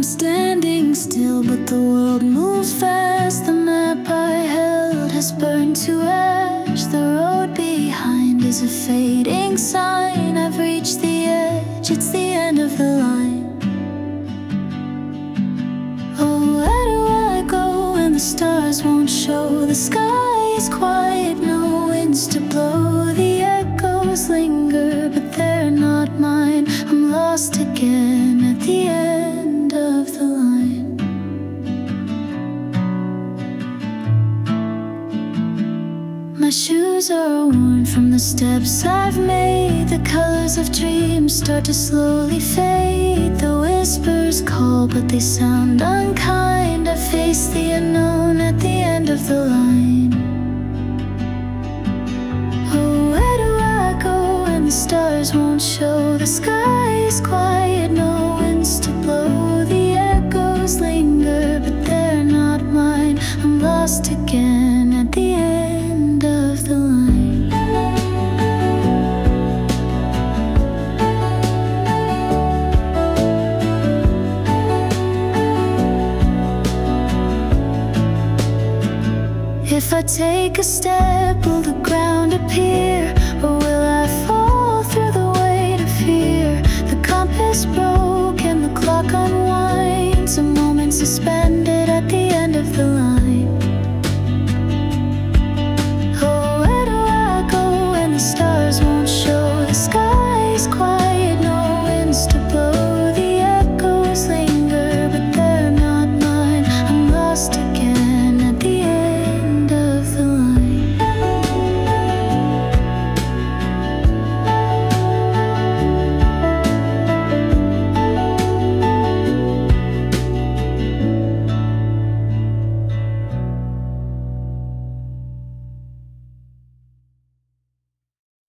I'm standing still, but the world moves fast. The map I held has burned to ash. The road behind is a fading sign. I've reached the edge, it's the end of the line. Oh, where do I go when the stars won't show? The sky is quiet, no winds to blow. The echoes linger, but they're not mine. I'm lost again at the end of the line. My shoes are worn from the steps I've made. The colors of dreams start to slowly fade. The whispers call, but they sound unkind. I face the unknown at the end of the line. Oh, where do I go when the stars won't show? The sky is quiet, no winds to blow. The echoes linger, but they're not mine. I'm lost again at the end of the line. If I take a step, will the ground appear? Or will I fall through the weight of fear? The compass broke and the clock unwinds. A moment suspended at the end of the line. Oh, where do I go when the stars won't show? The sky is quiet.